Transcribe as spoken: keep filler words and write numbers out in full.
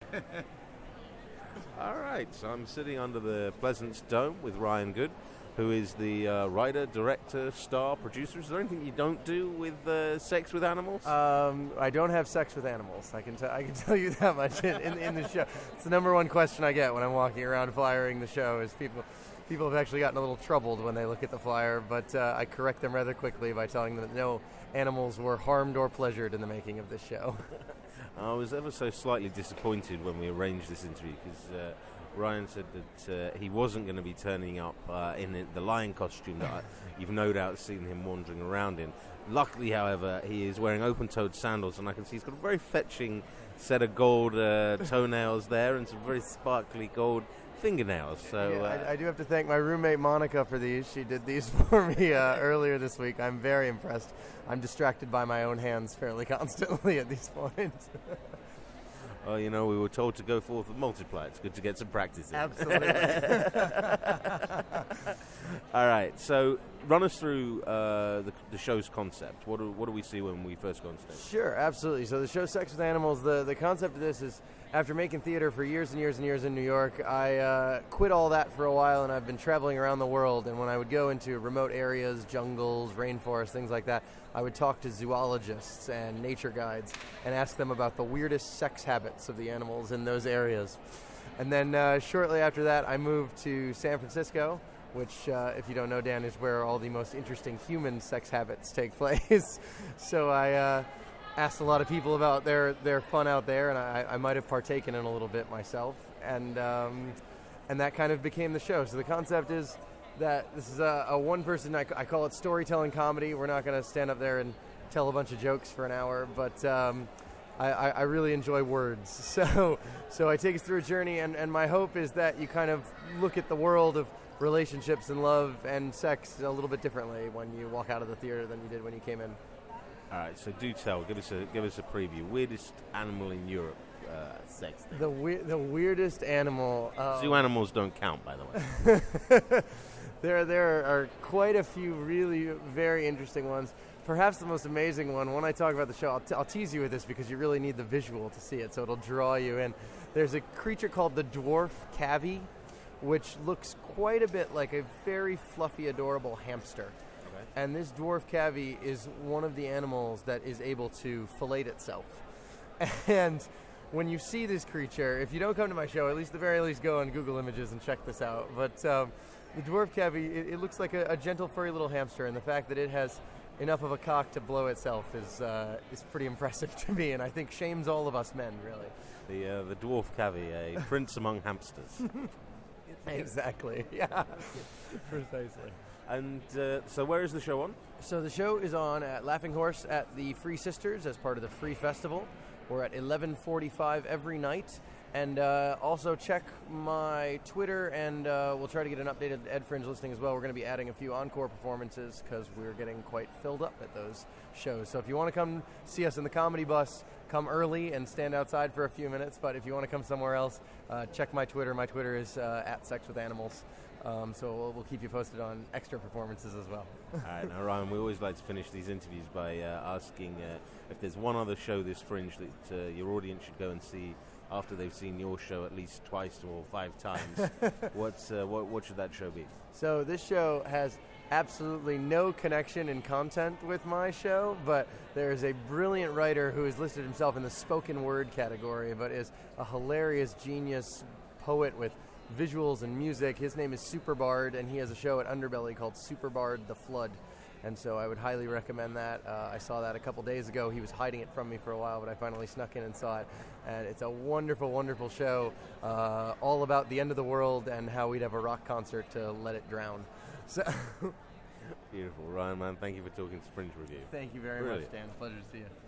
All right, so I'm sitting under the Pleasance Dome with Ryan Good, who is the uh, writer, director, star, producer. Is there anything you don't do with uh, sex with animals? Um, I don't have sex with animals. I can t- I can tell you that much in, in, in the show. It's the number one question I get when I'm walking around flyering the show is people people have actually gotten a little troubled when they look at the flyer, but uh, I correct them rather quickly by telling them that no animals were harmed or pleasured in the making of this show. I was ever so slightly disappointed when we arranged this interview because uh, Ryan said that uh, he wasn't going to be turning up uh, in the lion costume that I, you've no doubt seen him wandering around in. Luckily, however, he is wearing open-toed sandals, and I can see he's got a very fetching set of gold uh, toenails there and some very sparkly gold fingernails. So yeah, uh, I, I do have to thank my roommate Monica for these. She did these for me uh, earlier this week. I'm very impressed. I'm distracted by my own hands fairly constantly at these points. Oh, you know, we were told to go forth and multiply. It's good to get some practice in. Absolutely. All right, so run us through uh, the, the show's concept. What do, what do we see when we first go on stage? Sure, absolutely. So the show Sex with Animals, the, the concept of this is, after making theater for years and years and years in New York, I uh, quit all that for a while, and I've been traveling around the world. And when I would go into remote areas, jungles, rainforests, things like that, I would talk to zoologists and nature guides and ask them about the weirdest sex habits of the animals in those areas. And then uh, shortly after that, I moved to San Francisco, which, uh, if you don't know, Dan, is where all the most interesting human sex habits take place. So I uh, asked a lot of people about their, their fun out there, and I, I might have partaken in a little bit myself. And um, and that kind of became the show. So the concept is that this is a, a one-person, I, I call it storytelling comedy. We're not going to stand up there and tell a bunch of jokes for an hour, but um, I, I, I really enjoy words. So so I take us through a journey, and, and my hope is that you kind of look at the world of relationships and love and sex a little bit differently when you walk out of the theater than you did when you came in. All right, so do tell. Give us a give us a preview. Weirdest animal in Europe, uh, sex thing. The we- the weirdest animal. Um, Zoo animals don't count, by the way. there there are quite a few really very interesting ones. Perhaps the most amazing one, when I talk about the show, I'll, t- I'll tease you with this because you really need the visual to see it, so it'll draw you in. There's a creature called the dwarf cavy, which looks quite a bit like a very fluffy, adorable hamster. Okay. And this dwarf cavy is one of the animals that is able to fillet itself. And when you see this creature, if you don't come to my show, at least at the very least go on Google Images and check this out. But um, the dwarf cavy, it, it looks like a, a gentle, furry little hamster, and the fact that it has enough of a cock to blow itself is uh, is pretty impressive to me, and I think shames all of us men, really. The uh, the dwarf cavy, a prince among hamsters. Exactly, yeah, precisely. And uh, so where is the show on? So the show is on at Laughing Horse at the Free Sisters as part of the Free Festival. We're at eleven forty-five every night. And uh, also check my Twitter, and uh, we'll try to get an updated Ed Fringe listing as well. We're going to be adding a few encore performances because we're getting quite filled up at those shows. So if you want to come see us in the comedy bus, come early and stand outside for a few minutes. But if you want to come somewhere else, uh, check my Twitter. My Twitter is uh, at Sex with Animals. Um, so we'll, we'll keep you posted on extra performances as well. All right, now Ryan, we always like to finish these interviews by uh, asking uh, if there's one other show this Fringe that uh, your audience should go and see after they've seen your show at least twice or five times. What's uh, what, what should that show be? So this show has absolutely no connection in content with my show, but there is a brilliant writer who has listed himself in the spoken word category, but is a hilarious genius poet with visuals and music. His name is Superbard, and he has a show at Underbelly called Superbard the Flood. And so I would highly recommend that. Uh, I saw that a couple days ago. He was hiding it from me for a while, but I finally snuck in and saw it. And it's a wonderful, wonderful show, uh, all about the end of the world and how we'd have a rock concert to let it drown. So Beautiful. Ryan, man, thank you for talking to Fringe Review. Thank you very Brilliant. much, Dan. Pleasure to see you.